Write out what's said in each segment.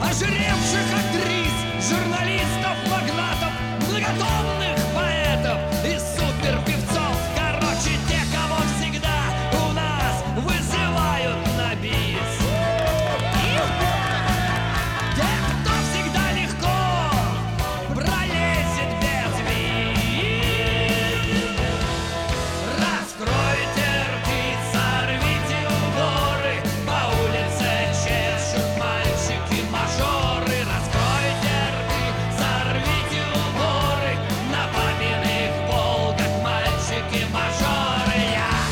ожиревших актрис, журналистов, магнатов, многотонных поэтов и суперпевцов. Короче, те, кого всегда у нас вызывают на бис. Те, кто всегда легко пролезет без виз. Раскройте рты, сорвите уборы, по улице чешут мальчики-мажоры. Раскройте рты, сорвите уборы, на папиных полках мальчики-мажоры.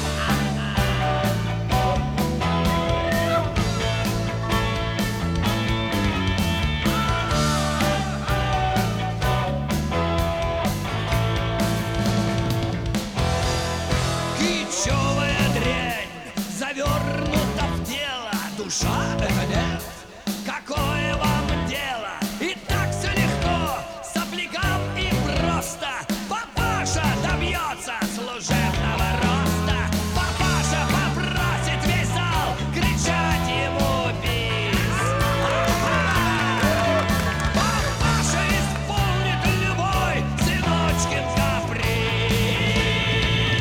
Кичевая дрянь завернута в тело, душа — это нет. Какое вам дело? И так все легко, соплякам и просто. Папаша добьется служебного роста. Папаша попросит весь зал кричать ему бис. Папаша исполнит любой сыночкин каприз.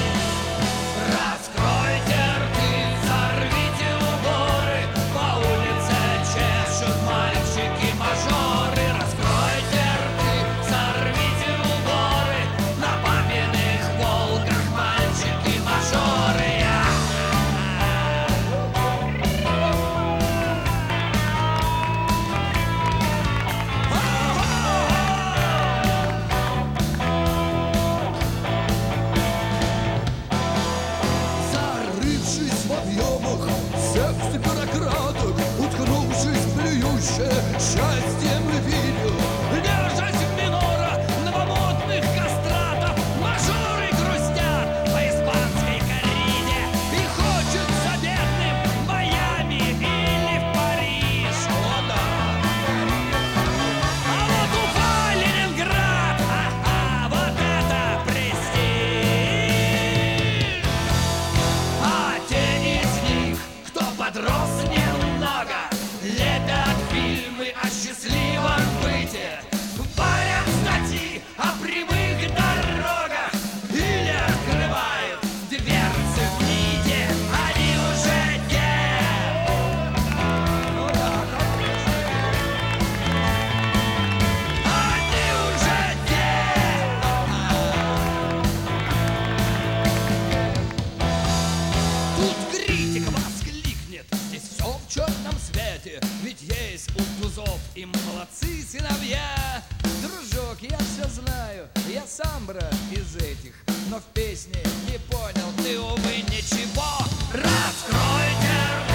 Раскройте рты, сорвите уборы, по улице чешут мальчики-мажоры. Раскройте рты, сорвите уборы, на папиных полках мальчики-мажоры. Зарывшись в объемах секс бюрократок, уткнувшись в плюющее счастьем видео. Держась минора новомодных кастратов, мажоры грустят по испанской кориде. И хочется бедным в Майами или в Париж. А вот Уфа, Ленинград, вот это престиж. А те из них, кто подрос немного, лепят фильмы о счастливом быте, варят статьи о прямых дорогах или открывают дверцы в НИИТе. Они уже те. Они уже те. Тут критик воскликнет: здесь все в черном свете, ведь есть у тузов и молодцы сыновья. Дружок, я все знаю, я сам брат из этих, но в песне не понял ты, увы, ничего. Раскройте